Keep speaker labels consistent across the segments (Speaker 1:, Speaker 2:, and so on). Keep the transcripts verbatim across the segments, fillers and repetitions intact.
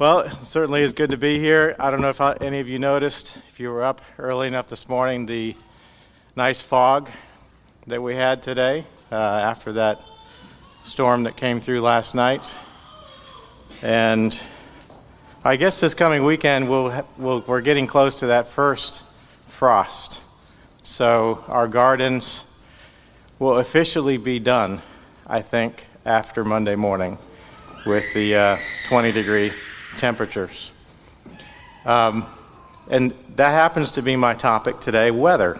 Speaker 1: Well, it certainly is good to be here. I don't know if any of you noticed, if you were up early enough this morning, the nice fog that we had today uh, after that storm that came through last night. And I guess this coming weekend we'll, we'll, we're getting close to that first frost. So our gardens will officially be done, I think, after Monday morning with the uh, twenty degree temperatures. Um, and that happens to be my topic today, weather.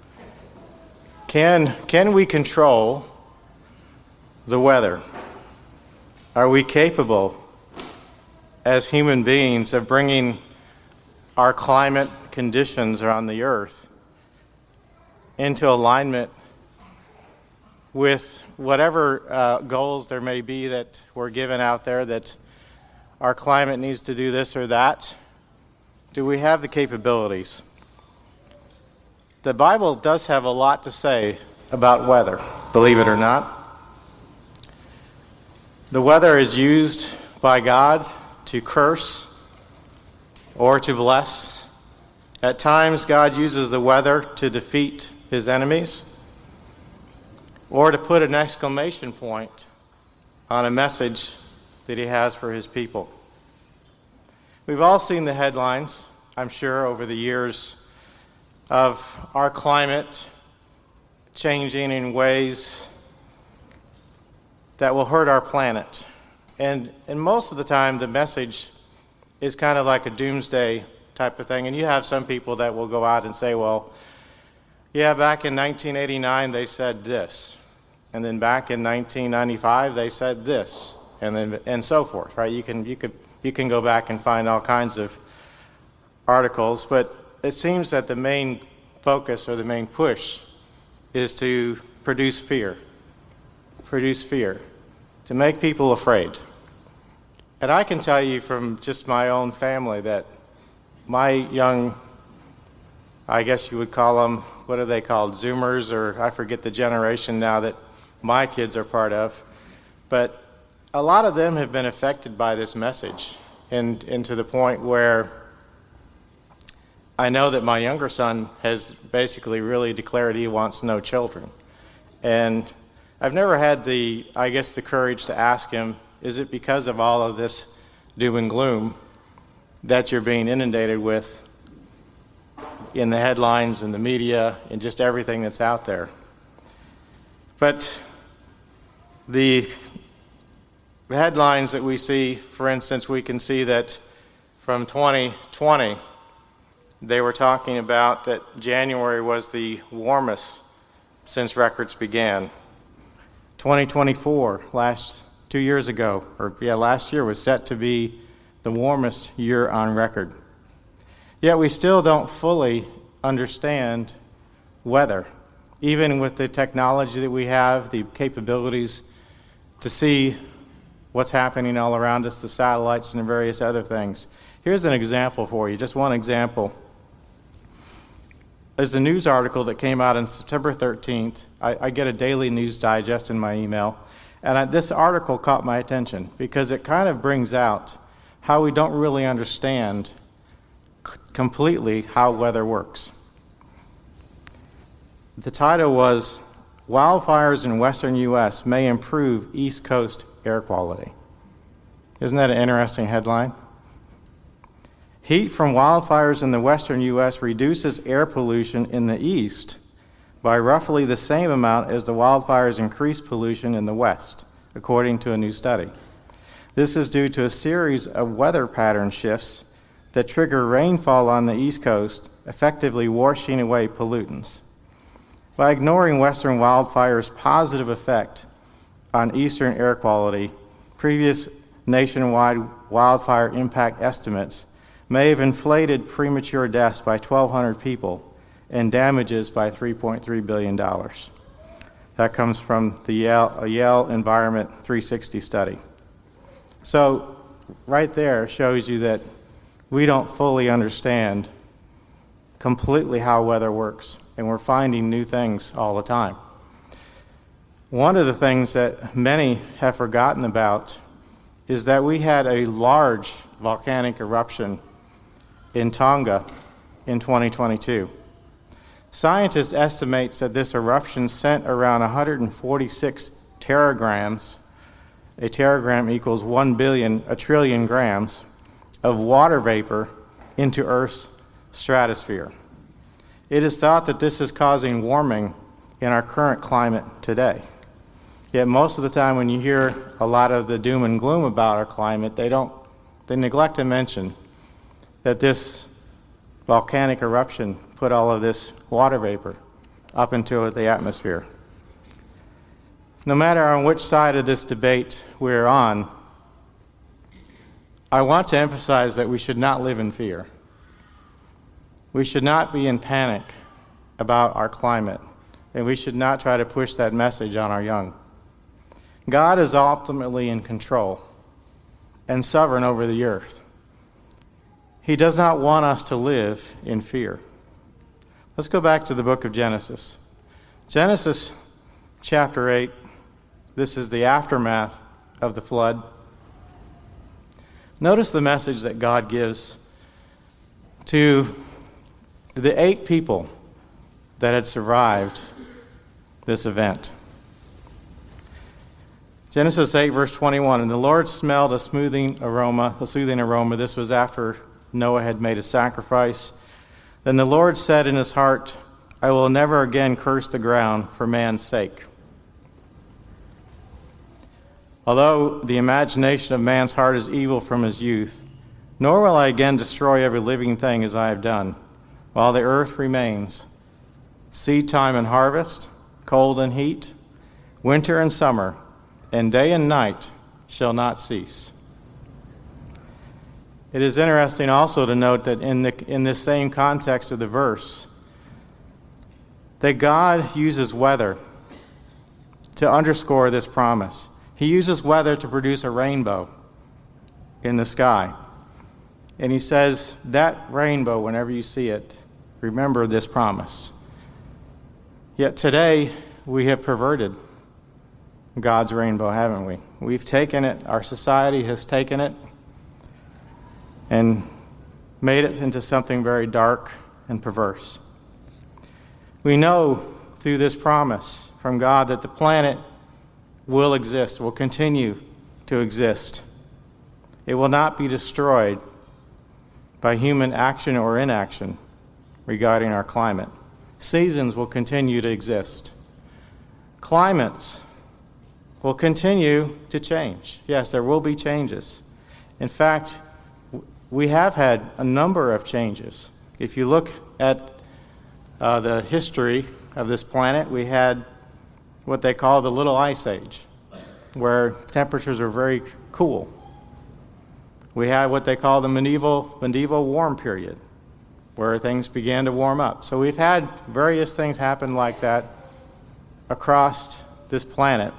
Speaker 1: Can, can we control the weather? Are we capable as human beings of bringing our climate conditions around the earth into alignment with whatever uh, goals there may be that we're given out there, that our climate needs to do this or that? Do we have the capabilities? The Bible does have a lot to say about weather, believe it or not. The weather is used by God to curse or to bless. At times, God uses the weather to defeat his enemies or to put an exclamation point on a message that he has for his people. We've all seen the headlines, I'm sure, over the years of our climate changing in ways that will hurt our planet. And, and most of the time, the message is kind of like a doomsday type of thing. And you have some people that will go out and say, well, yeah, back in nineteen eighty-nine, they said this. And then back in nineteen ninety-five, they said this. And then and so forth, right? You can you could you can go back and find all kinds of articles, but it seems that the main focus or the main push is to produce fear. Produce fear. To make people afraid. And I can tell you from just my own family that my young, I guess you would call them, what are they called, Zoomers, or I forget the generation now that my kids are part of, but a lot of them have been affected by this message, and, and to the point where I know that my younger son has basically really declared he wants no children. And I've never had the, I guess, the courage to ask him, is it because of all of this doom and gloom that you're being inundated with in the headlines and the media and just everything that's out there? But the headlines that we see, for instance, we can see that from twenty twenty, they were talking about that January was the warmest since records began. twenty twenty-four, last two years ago, or yeah, last year was set to be the warmest year on record. Yet we still don't fully understand weather, even with the technology that we have, the capabilities to see what's happening all around us, the satellites and various other things. Here's an example for you, just one example. There's a news article that came out on September thirteenth. I, I get a daily news digest in my email, and I, this article caught my attention because it kind of brings out how we don't really understand c- completely how weather works. The title was, Wildfires in Western U S May Improve East Coast Air Quality. Isn't that an interesting headline? Heat from wildfires in the western U S reduces air pollution in the east by roughly the same amount as the wildfires increase pollution in the west, according to a new study. This is due to a series of weather pattern shifts that trigger rainfall on the east coast, effectively washing away pollutants. By ignoring western wildfires' positive effect on eastern air quality, previous nationwide wildfire impact estimates may have inflated premature deaths by twelve hundred people and damages by three point three billion dollars. That comes from the Yale, Yale Environment three sixty study. So right there shows you that we don't fully understand completely how weather works, and we're finding new things all the time. One of the things that many have forgotten about is that we had a large volcanic eruption in Tonga in twenty twenty-two. Scientists estimate that this eruption sent around one hundred forty-six teragrams, a teragram equals one billion, a trillion grams, of water vapor into Earth's stratosphere. It is thought that this is causing warming in our current climate today. Yet most of the time when you hear a lot of the doom and gloom about our climate, they don't, they neglect to mention that this volcanic eruption put all of this water vapor up into the atmosphere. No matter on which side of this debate we're on, I want to emphasize that we should not live in fear. We should not be in panic about our climate, and we should not try to push that message on our young. God is ultimately in control and sovereign over the earth. He does not want us to live in fear. Let's go back to the book of Genesis. Genesis chapter eight, this is the aftermath of the flood. Notice the message that God gives to the eight people that had survived this event. Genesis eight, verse twenty-one, and the Lord smelled a smoothing aroma, a soothing aroma. This was after Noah had made a sacrifice. Then the Lord said in his heart, I will never again curse the ground for man's sake. Although the imagination of man's heart is evil from his youth, nor will I again destroy every living thing as I have done, while the earth remains, seed time and harvest, cold and heat, winter and summer, and day and night shall not cease. It is interesting also to note that in the in this same context of the verse, that God uses weather to underscore this promise. He uses weather to produce a rainbow in the sky. And he says, that rainbow, whenever you see it, remember this promise. Yet today, we have perverted God's rainbow, haven't we? We've taken it, our society has taken it, and made it into something very dark and perverse. We know through this promise from God that the planet will exist, will continue to exist. It will not be destroyed by human action or inaction regarding our climate. Seasons will continue to exist. Climates will continue to change. Yes, there will be changes. In fact, we have had a number of changes. If you look at uh, the history of this planet, we had what they call the Little Ice Age, where temperatures are very cool. We had what they call the medieval medieval warm period, where things began to warm up. So we've had various things happen like that across this planet.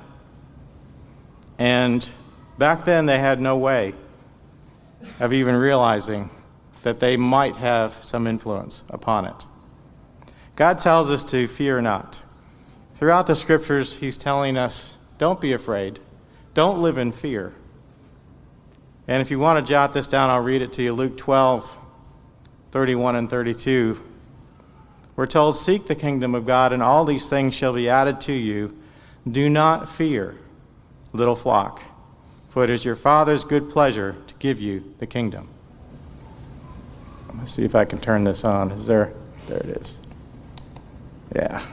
Speaker 1: And back then they had no way of even realizing that they might have some influence upon it. God tells us to fear not. Throughout the scriptures, he's telling us, don't be afraid. Don't live in fear. And if you want to jot this down, I'll read it to you. Luke twelve, thirty-one and thirty-two. We're told, seek the kingdom of God, and all these things shall be added to you. Do not fear, little flock, for it is your Father's good pleasure to give you the kingdom. Let me see if I can turn this on. Is there? There it is. Yeah.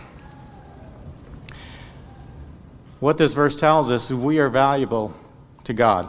Speaker 1: What this verse tells us is we are valuable to God.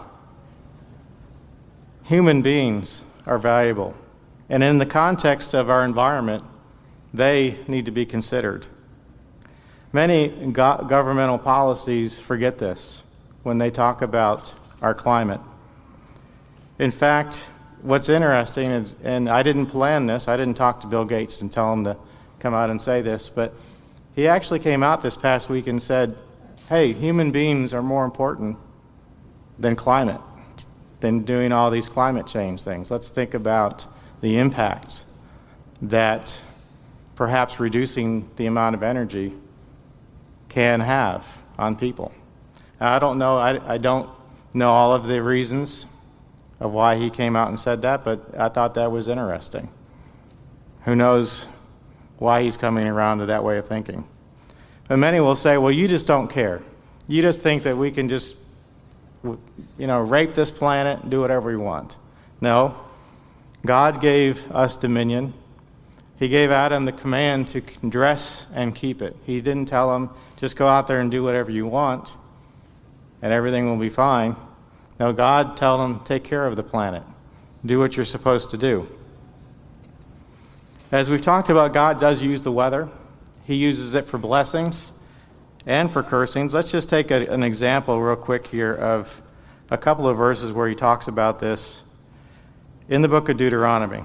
Speaker 1: Human beings are valuable. And in the context of our environment, they need to be considered. Many go- governmental policies forget this when they talk about our climate. In fact, what's interesting is, and I didn't plan this, I didn't talk to Bill Gates and tell him to come out and say this, but he actually came out this past week and said, hey, human beings are more important than climate, than doing all these climate change things. Let's think about the impacts that perhaps reducing the amount of energy can have on people. Now, I don't know, I, I don't know all of the reasons of why he came out and said that, but I thought that was interesting. Who knows why he's coming around to that way of thinking? But many will say, well, you just don't care. You just think that we can just, you know, rape this planet and do whatever we want. No. God gave us dominion. He gave Adam the command to dress and keep it. He didn't tell him, just go out there and do whatever you want, and everything will be fine. No, God told him, take care of the planet. Do what you're supposed to do. As we've talked about, God does use the weather. He uses it for blessings and for cursings. Let's just take a, an example real quick here of a couple of verses where he talks about this in the book of Deuteronomy.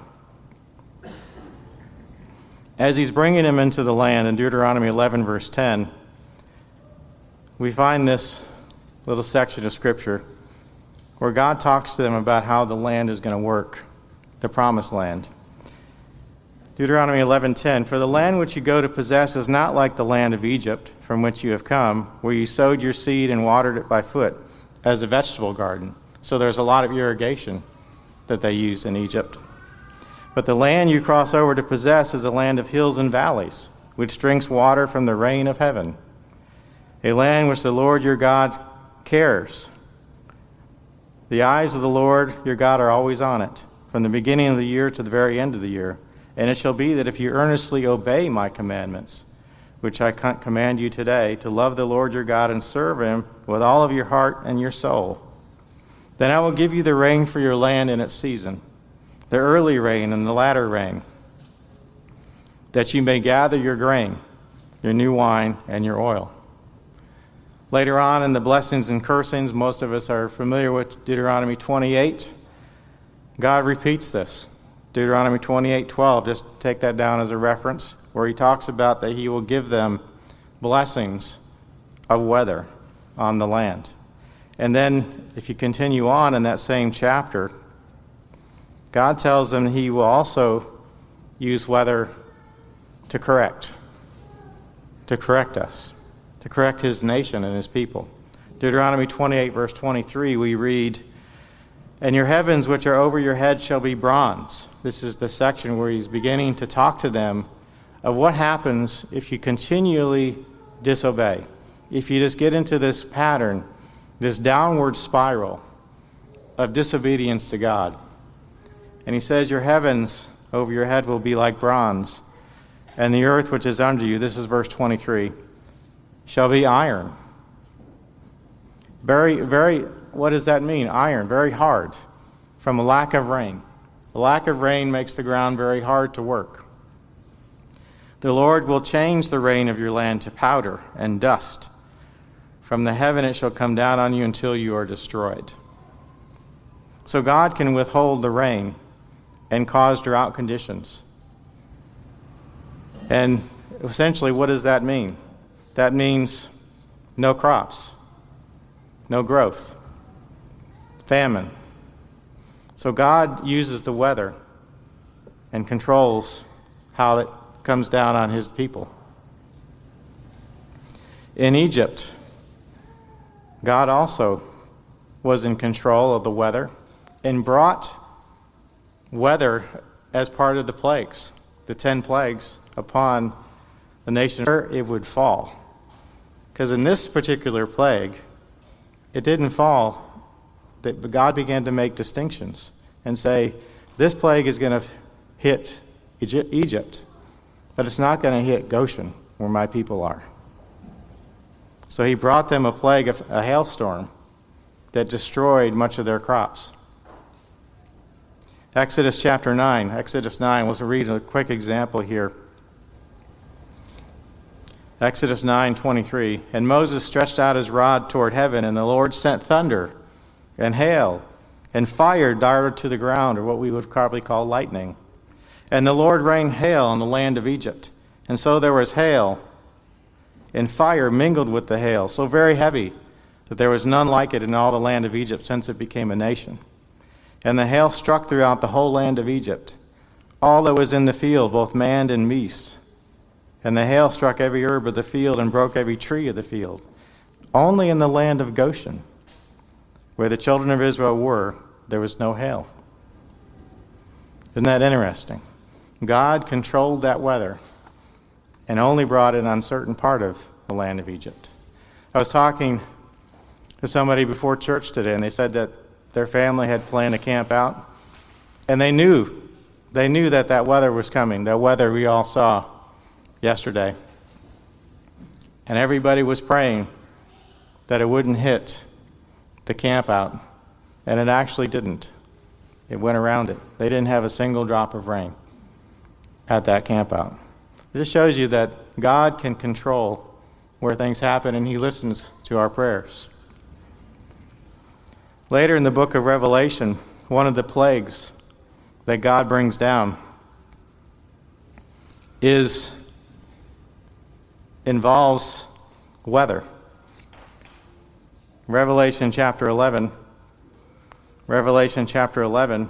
Speaker 1: As he's bringing him into the land in Deuteronomy eleven, verse ten, we find this little section of Scripture where God talks to them about how the land is going to work, the promised land. Deuteronomy eleven ten, for the land which you go to possess is not like the land of Egypt, from which you have come, where you sowed your seed and watered it by foot, as a vegetable garden. So there's a lot of irrigation that they use in Egypt. But the land you cross over to possess is a land of hills and valleys, which drinks water from the rain of heaven, a land which the Lord your God cares. The eyes of the Lord your God are always on it, from the beginning of the year to the very end of the year. And it shall be that if you earnestly obey my commandments, which I command you today, to love the Lord your God and serve him with all of your heart and your soul, then I will give you the rain for your land in its season, the early rain and the latter rain, that you may gather your grain, your new wine, and your oil. Later on in the blessings and cursings, most of us are familiar with Deuteronomy twenty-eight. God repeats this. Deuteronomy twenty-eight twelve, just take that down as a reference, where he talks about that he will give them blessings of weather on the land. And then if you continue on in that same chapter, God tells them he will also use weather to correct, to correct us, to correct his nation and his people. Deuteronomy twenty-eight, verse twenty-three, we read, and your heavens which are over your head shall be bronze. This is the section where he's beginning to talk to them of what happens if you continually disobey. If you just get into this pattern, this downward spiral of disobedience to God. And he says, your heavens over your head will be like bronze, and the earth which is under you, this is verse twenty-three, shall be iron. Very, very, what does that mean? Iron, very hard, from a lack of rain. A lack of rain makes the ground very hard to work. The Lord will change the rain of your land to powder and dust. From the heaven it shall come down on you until you are destroyed. So God can withhold the rain and cause drought conditions. And essentially, what does that mean? That means no crops, no growth, famine. So God uses the weather and controls how it comes down on his people. In Egypt, God also was in control of the weather and brought weather as part of the plagues, the ten plagues, upon the nation where it would fall. Because in this particular plague, it didn't fall, that God began to make distinctions and say, this plague is going to hit Egypt, but it's not going to hit Goshen, where my people are. So he brought them a plague, of a hailstorm, that destroyed much of their crops. Exodus chapter nine. Exodus nine, let's read a quick example here. Exodus nine twenty-three. And Moses stretched out his rod toward heaven, and the Lord sent thunder and hail, and fire darted to the ground, or what we would probably call lightning. And the Lord rained hail on the land of Egypt. And so there was hail, and fire mingled with the hail, so very heavy that there was none like it in all the land of Egypt since it became a nation. And the hail struck throughout the whole land of Egypt, all that was in the field, both man and beast. And the hail struck every herb of the field and broke every tree of the field. Only in the land of Goshen where the children of Israel were, there was no hail. Isn't that interesting? God controlled that weather and only brought an uncertain part of the land of Egypt. I was talking to somebody before church today, and they said that their family had planned to camp out, and they knew, they knew that that weather was coming, that weather we all saw yesterday. And everybody was praying that it wouldn't hit the camp out, and it actually didn't. It went around it. They didn't have a single drop of rain at that camp out. It just shows you that God can control where things happen, and he listens to our prayers. Later in the book of Revelation, one of the plagues that God brings down is involves weather. Revelation chapter eleven. Revelation chapter eleven.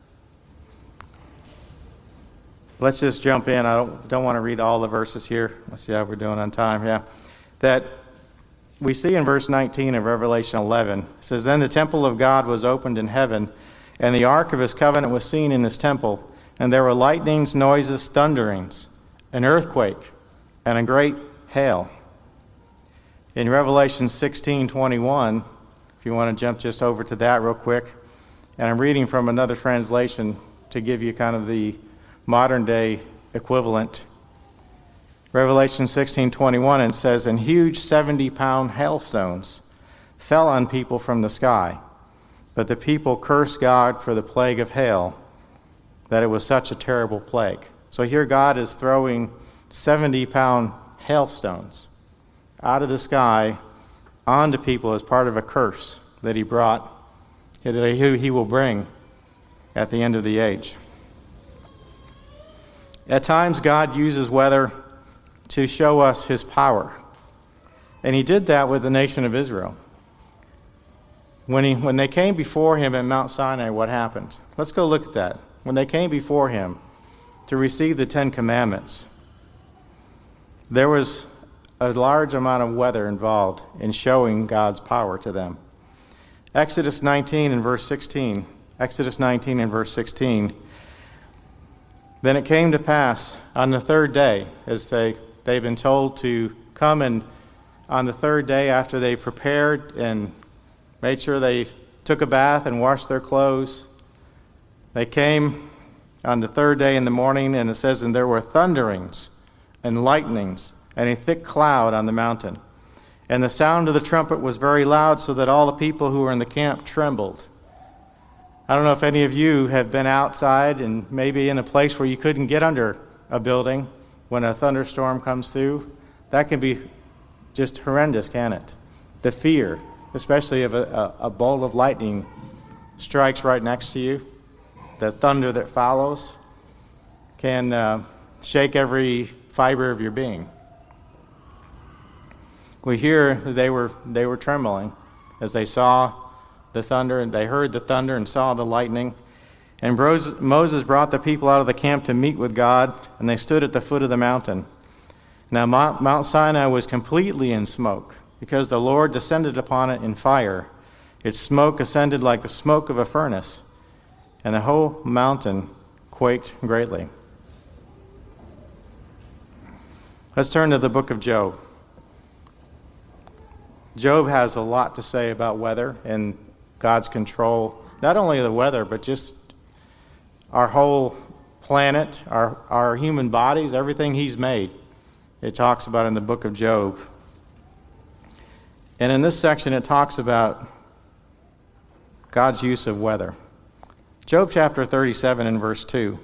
Speaker 1: Let's just jump in. I don't, don't want to read all the verses here. Let's see how we're doing on time. Yeah. That we see in verse nineteen of Revelation eleven. It says, "Then the temple of God was opened in heaven, and the ark of his covenant was seen in his temple. And there were lightnings, noises, thunderings, an earthquake, and a great hail." In Revelation sixteen twenty-one, if you want to jump just over to that real quick, and I'm reading from another translation to give you kind of the modern day equivalent. Revelation sixteen twenty-one, and it says, "And huge seventy-pound hailstones fell on people from the sky. But the people cursed God for the plague of hail, that it was such a terrible plague." So here God is throwing seventy-pound hailstones out of the sky onto people as part of a curse that he brought, that he will bring at the end of the age. At times, God uses weather to show us his power. And he did that with the nation of Israel. When, he, when they came before him at Mount Sinai, what happened? Let's go look at that. When they came before him to receive the Ten Commandments, there was a large amount of weather involved in showing God's power to them. Exodus nineteen and verse sixteen. Exodus nineteen and verse sixteen. "Then it came to pass on the third day," as they, they've been told to come, and on the third day after they prepared and made sure they took a bath and washed their clothes, they came on the third day in the morning, and it says, "And there were thunderings and lightnings and a thick cloud on the mountain. And the sound of the trumpet was very loud, so that all the people who were in the camp trembled." I don't know if any of you have been outside and maybe in a place where you couldn't get under a building when a thunderstorm comes through. That can be just horrendous, can it? The fear, especially if a, a, a bolt of lightning strikes right next to you, the thunder that follows can uh, shake every fiber of your being. We hear that they were they were trembling as they saw the thunder, and they heard the thunder and saw the lightning. And Moses brought the people out of the camp to meet with God, and they stood at the foot of the mountain. Now Mount Sinai was completely in smoke, because the Lord descended upon it in fire. Its smoke ascended like the smoke of a furnace, and the whole mountain quaked greatly. Let's turn to the book of Job. Job has a lot to say about weather and God's control, not only of the weather, but just our whole planet, our, our human bodies, everything he's made. It talks about in the book of Job. And in this section, it talks about God's use of weather. Job chapter thirty-seven and verse two.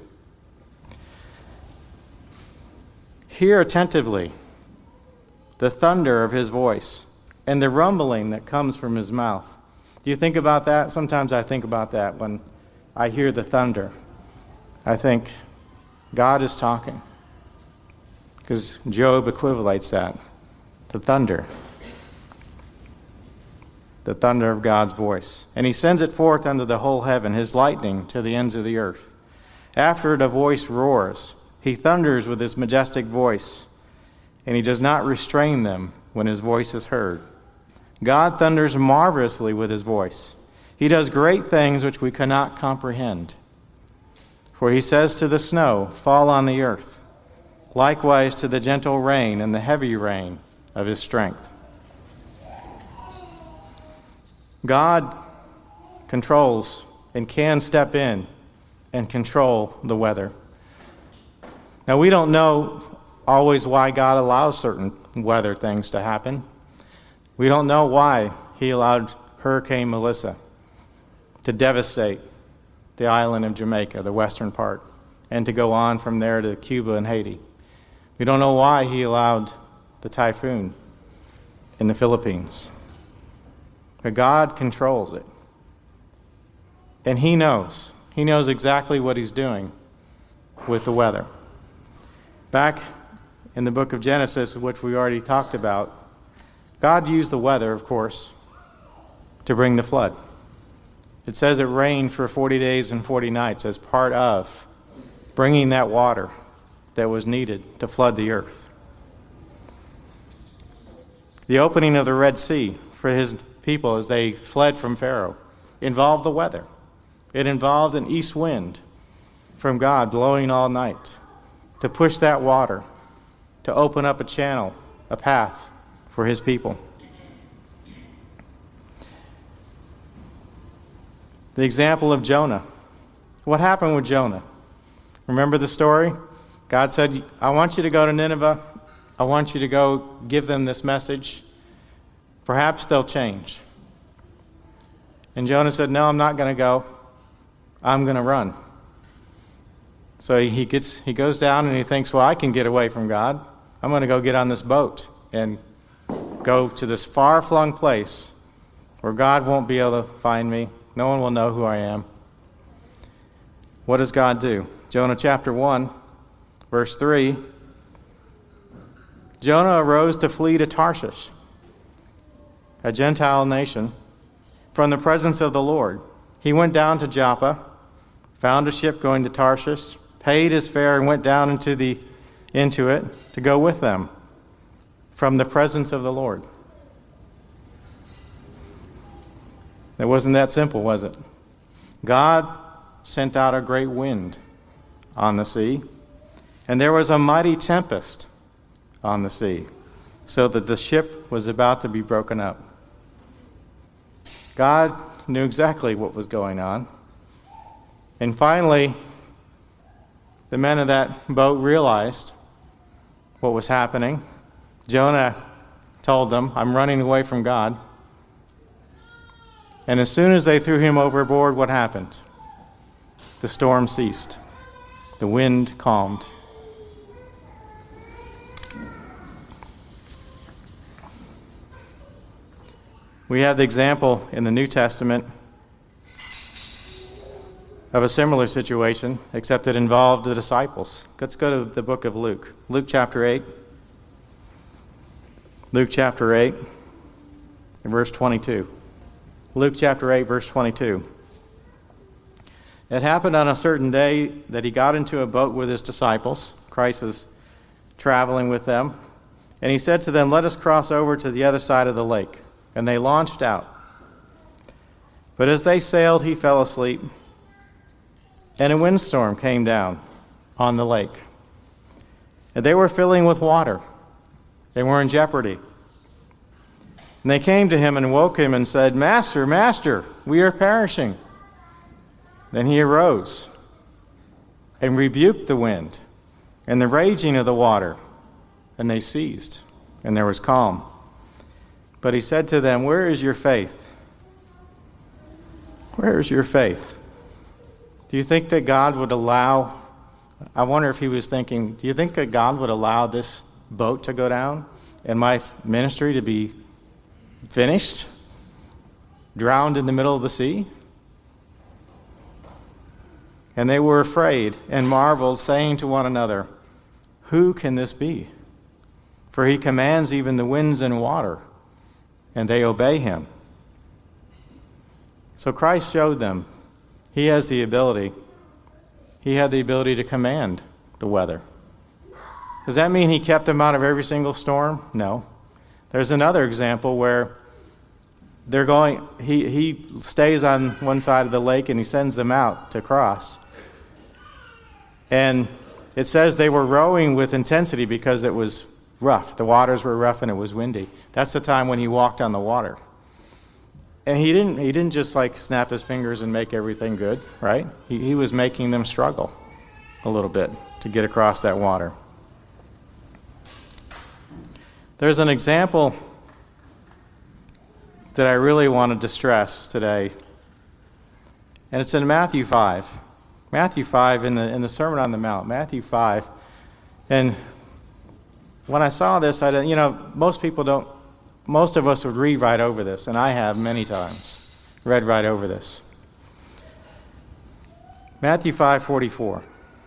Speaker 1: "Hear attentively the thunder of his voice, and the rumbling that comes from his mouth." Do you think about that? Sometimes I think about that when I hear the thunder. I think God is talking, because Job equivalates that, the thunder. The thunder of God's voice. "And he sends it forth unto the whole heaven, his lightning to the ends of the earth. After it a voice roars. He thunders with his majestic voice, and he does not restrain them when his voice is heard. God thunders marvelously with his voice. He does great things which we cannot comprehend. For he says to the snow, fall on the earth, likewise to the gentle rain and the heavy rain of his strength. God controls and can step in and control the weather. Now, we don't know always why God allows certain weather things to happen. We don't know why he allowed Hurricane Melissa to devastate the island of Jamaica, the western part, and to go on from there to Cuba and Haiti. We don't know why he allowed the typhoon in the Philippines. But God controls it. And he knows. He knows exactly what he's doing with the weather. Back in the book of Genesis, which we already talked about, God used the weather, of course, to bring the flood. It says it rained for forty days and forty nights as part of bringing that water that was needed to flood the earth. The opening of the Red Sea for his people as they fled from Pharaoh involved the weather. It involved an east wind from God blowing all night to push that water, to open up a channel, a path for his people. The example of Jonah. What happened with Jonah? Remember the story? God said, I want you to go to Nineveh. I want you to go give them this message. Perhaps they'll change. And Jonah said, no, I'm not going to go. I'm going to run. So he gets, he goes down and he thinks, well, I can get away from God. I'm going to go get on this boat and go to this far-flung place where God won't be able to find me. No one will know who I am. What does God do? Jonah chapter one, verse three. Jonah arose to flee to Tarshish, a Gentile nation, from the presence of the Lord. He went down to Joppa, found a ship going to Tarshish, paid his fare, and went down into the into it to go with them from the presence of the Lord. It wasn't that simple, was it? God sent out a great wind on the sea, and there was a mighty tempest on the sea, so that the ship was about to be broken up. God knew exactly what was going on. And finally, the men of that boat realized what was happening. Jonah told them, I'm running away from God. And as soon as they threw him overboard, what happened? The storm ceased. The wind calmed. We have the example in the New Testament of a similar situation, except it involved the disciples. Let's go to the book of Luke. Luke chapter eight. Luke chapter eight, and verse twenty-two. Luke chapter eight, verse twenty-two. It happened on a certain day that he got into a boat with his disciples. Christ is traveling with them. And he said to them, let us cross over to the other side of the lake. And they launched out. But as they sailed, he fell asleep. And a windstorm came down on the lake. And they were filling with water. They were in jeopardy. And they came to him and woke him and said, Master, Master, we are perishing. Then he arose and rebuked the wind and the raging of the water, and they ceased, and there was calm. But he said to them, where is your faith? Where is your faith? Do you think that God would allow, I wonder if he was thinking, do you think that God would allow this boat to go down and my ministry to be finished, drowned in the middle of the sea? And they were afraid and marveled, saying to one another, who can this be? For he commands even the winds and water, and they obey him. So Christ showed them he has the ability. He had the ability to command the weather. Does that mean he kept them out of every single storm? No. There's another example where they're going, he, he stays on one side of the lake and he sends them out to cross. And it says they were rowing with intensity because it was rough. The waters were rough and it was windy. That's the time when he walked on the water. And he didn't he didn't just like snap his fingers and make everything good, right? He, he was making them struggle a little bit to get across that water. There's an example that I really wanted to stress today, and it's in Matthew five. Matthew five in the in the Sermon on the Mount, Matthew five. And when I saw this, I didn't, you know, most people don't, most of us would read right over this, and I have many times read right over this. Matthew five forty-four.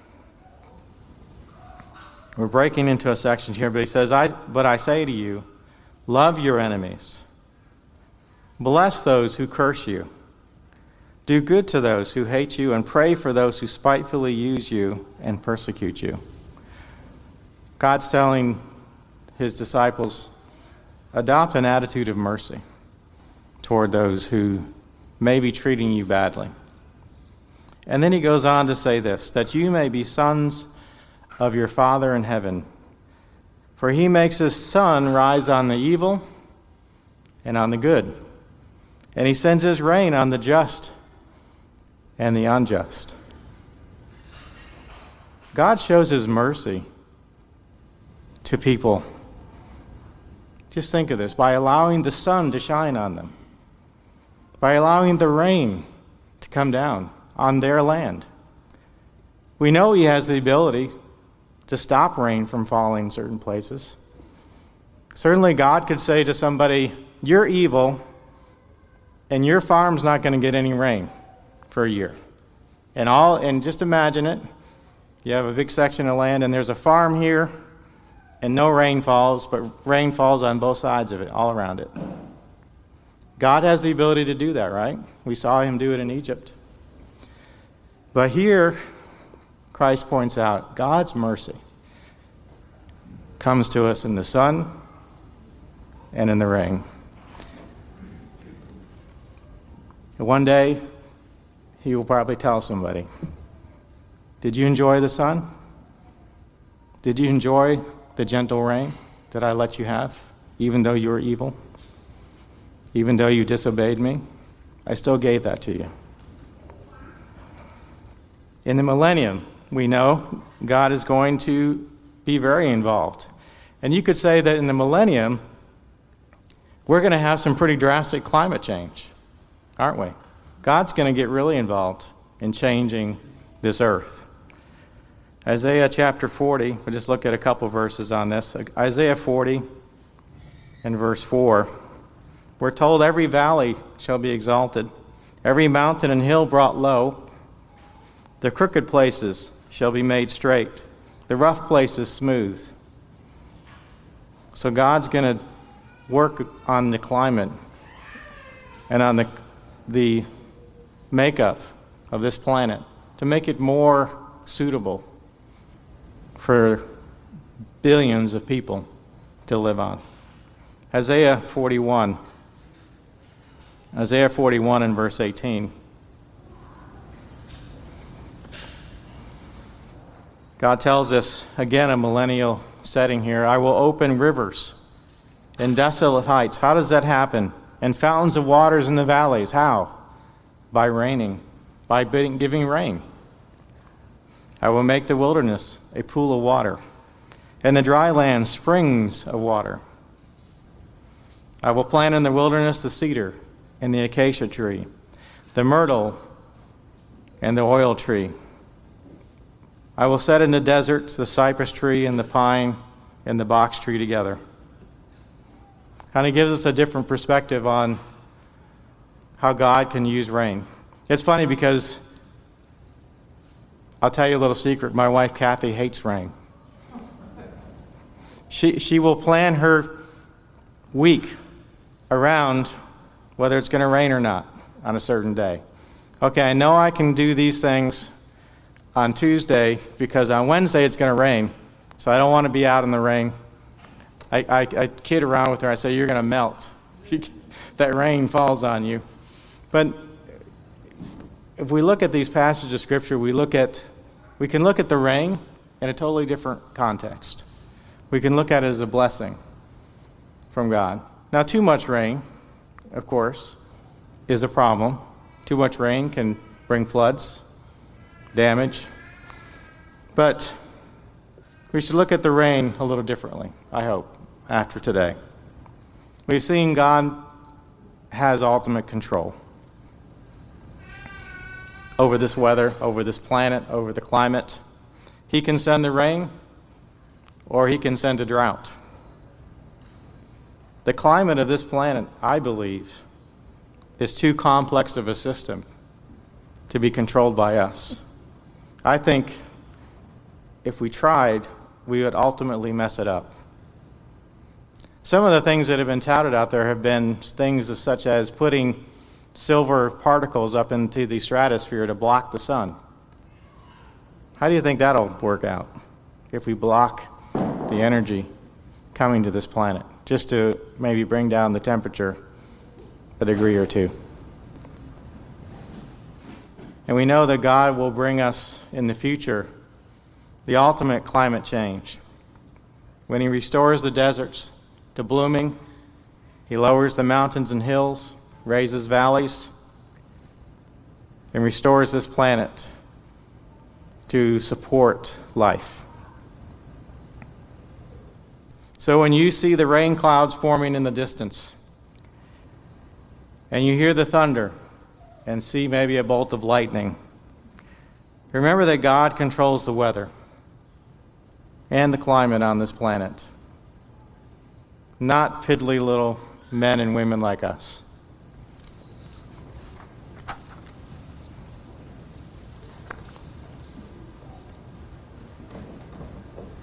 Speaker 1: We're breaking into a section here, but he says, I, but I say to you, love your enemies. Bless those who curse you. Do good to those who hate you, and pray for those who spitefully use you and persecute you. God's telling his disciples, adopt an attitude of mercy toward those who may be treating you badly. And then he goes on to say this, that you may be sons of your Father in heaven. For he makes his sun rise on the evil and on the good. And he sends his rain on the just and the unjust. God shows his mercy to people. Just think of this, by allowing the sun to shine on them, by allowing the rain to come down on their land. We know he has the ability to stop rain from falling in certain places. Certainly God could say to somebody, you're evil, and your farm's not going to get any rain for a year. And all, and just imagine it. You have a big section of land, and there's a farm here, and no rain falls, but rain falls on both sides of it, all around it. God has the ability to do that, right? We saw him do it in Egypt. But here, Christ points out, God's mercy comes to us in the sun and in the rain. One day, he will probably tell somebody, did you enjoy the sun? Did you enjoy the gentle rain that I let you have, even though you were evil? Even though you disobeyed me? I still gave that to you. In the millennium, we know God is going to be very involved. And you could say that in the millennium, we're going to have some pretty drastic climate change, aren't we? God's going to get really involved in changing this earth. Isaiah chapter forty, we'll just look at a couple verses on this. Isaiah forty and verse four. We're told every valley shall be exalted, every mountain and hill brought low. The crooked places shall be made straight, the rough places smooth. So God's going to work on the climate and on the the makeup of this planet to make it more suitable for billions of people to live on. Isaiah forty-one. Isaiah forty-one and verse eighteen. God tells us, again, a millennial setting here, I will open rivers in desolate heights. How does that happen? And fountains of waters in the valleys. How? By raining, by bidding, giving rain. I will make the wilderness a pool of water, and the dry land springs of water. I will plant in the wilderness the cedar and the acacia tree, the myrtle and the oil tree. I will set in the deserts the cypress tree and the pine and the box tree together. Kind of gives us a different perspective on how God can use rain. It's funny because I'll tell you a little secret. My wife Kathy hates rain. She she will plan her week around whether it's going to rain or not on a certain day. Okay, I know I can do these things on Tuesday because on Wednesday it's going to rain, so I don't want to be out in the rain. I, I, I kid around with her. I say, you're going to melt. that rain falls on you. But if we look at these passages of Scripture, we look at, we can look at the rain in a totally different context. We can look at it as a blessing from God. Now, too much rain, of course, is a problem. Too much rain can bring floods, damage. But we should look at the rain a little differently, I hope, after today. We've seen God has ultimate control over this weather, over this planet, over the climate. He can send the rain, or he can send a drought. The climate of this planet, I believe, is too complex of a system to be controlled by us. I think if we tried, we would ultimately mess it up. Some of the things that have been touted out there have been things such as putting silver particles up into the stratosphere to block the sun. How do you think that'll work out if we block the energy coming to this planet, just to maybe bring down the temperature a degree or two? And we know that God will bring us in the future the ultimate climate change. When he restores the deserts to blooming, he lowers the mountains and hills, raises valleys, and restores this planet to support life. So when you see the rain clouds forming in the distance, and you hear the thunder, and see maybe a bolt of lightning, remember that God controls the weather and the climate on this planet, not piddly little men and women like us.